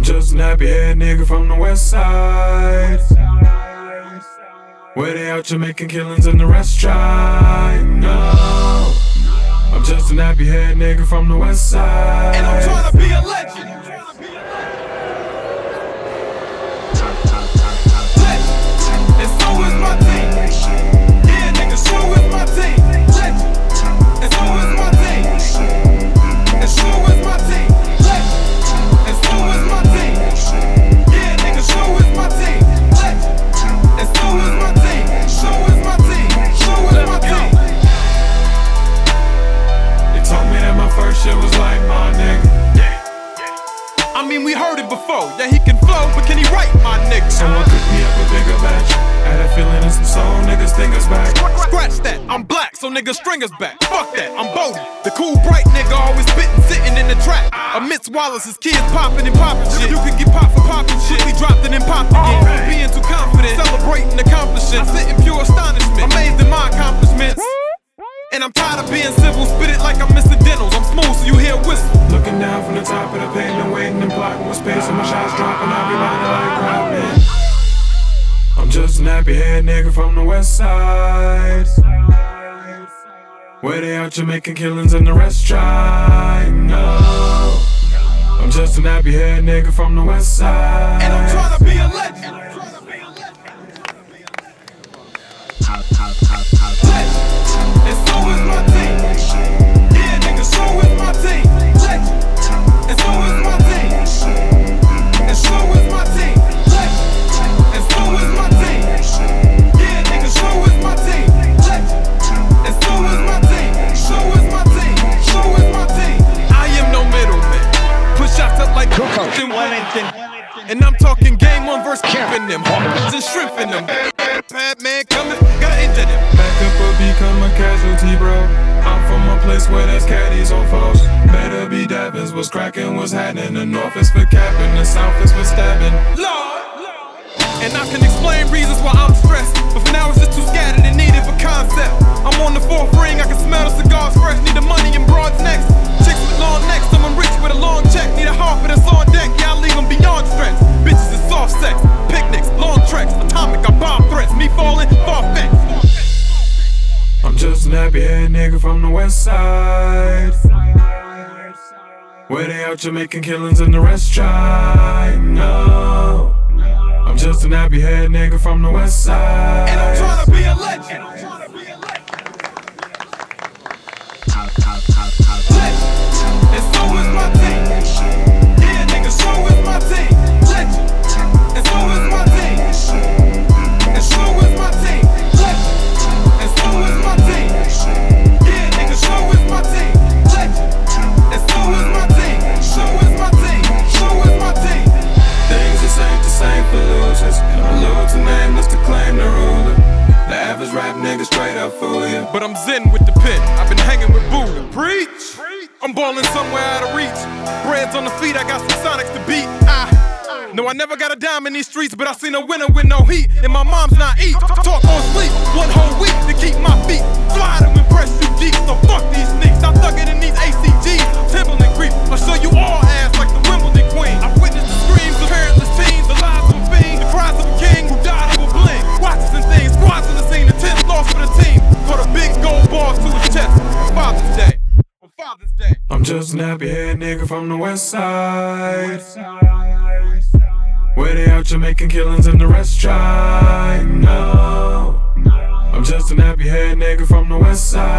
just a nappy head nigga from the west side. Where they out here making killings in the restaurant. No, I'm just a nappy head nigga from the west side. And I'm trying to be a legend. And so is my team. Yeah, nigga, so is my team. Legend. And so is my team. And so is my team. Legend. And so is my team. Yeah, nigga, so is my team. Legend. And so is my team. So is my team. So is my team. They told me that my first shit was like my nigga. I mean, we heard it before. Yeah, he can flow, but can he write, my nigga? Someone cook me up a bigger batch. Had a feeling in some soul, niggas think us back. Scratch that, I'm black, so niggas string us back. Fuck that, I'm Bodie, the cool bright nigga always spittin', sitting in the trap. Amidst Wallace's kids poppin' and poppin' shit. You can get popped for poppin' shit. We dropped it and popped again. Being too confident, celebrating accomplishments. I sit in pure astonishment, amazed in my accomplishments. And I'm tired of being civil, spit it like I'm Mr. Dennels. I'm smooth, so you hear a whistle. Looking down from the top of the pavement, waiting and blocking with space, and my shots dropping. I be lying like Rodman. I'm just a nappy head nigga from the west side. Where they out here making killings in the restaurant. No, I'm just a nappy head nigga from the west side. And I'm trying to be a legend. And so is my team. Yeah, nigga, so is my team. Legend. And so is my team. And so is my team. Legend. And so is my team. Yeah, nigga, so is my team. Legend. And so is my team. So is my team. So is my team. I am no middleman. Push shots up like Wellington. And I'm talking game one verse keeping them. And strengthening them. Bad man coming, gotta enter them. Back up or become a casualty, bro. I'm from a place where there's caddies on foes. Better be dabbins, what's cracking, what's happening. The north is for capping, the south is for stabbing. Lord! And I can explain reasons why I'm stressed, but for now it's just too scattered and needed for concept. I'm on the fourth ring, I can smell the cigars fresh. Need the money in broads next. Chicks with long necks, someone rich with a long check. Need a harper that's on deck, yeah, I leave them beyond stretch. Bitches is soft sex, picnics, long treks. Atomic, I bomb threats, me falling, far-fetched. I'm just a nappy head nigga from the west side. Where they out here making killings in the restaurant. No, I'm just a nappy head nigga from the west side. And I'm trying to be a legend. And so is my team. Yeah, nigga, so is my team. Legend. And so is my team. And so is my team. Legend. And so is my team. Yeah, nigga, so is my team. Legend. And so is my team. So is my team. So is my team. Things just ain't the same for losers. Allude to nameless to claim the ruler. The average rap nigga straight up fool you. But I'm zen with the pen. I've been hanging with Buddha. Preach. I'm ballin' somewhere out of reach. Breads on the feet, I got some Sonics to beat. No, I never got a dime in these streets, but I seen a winner with no heat, and my mom's not eat. Talk on sleep, one whole week to keep my feet fly to impress you geeks. So fuck these sneaks, I'm thuggin' in these ACGs. Timberland creep, I'll show you all ass like the Wimbledon queen. I've witnessed the screams of parentless teens, the lives of a fiend, the cries of a king who died of a bling. Watches and things, squads in the scene, the 10th lost for the team. Put a big gold bars to his chest on Father's Day. On Father's Day. I'm just a nappy head nigga from the west side. Where they out here making killings in the restaurant. No, I'm just a nappy head nigga from the west side.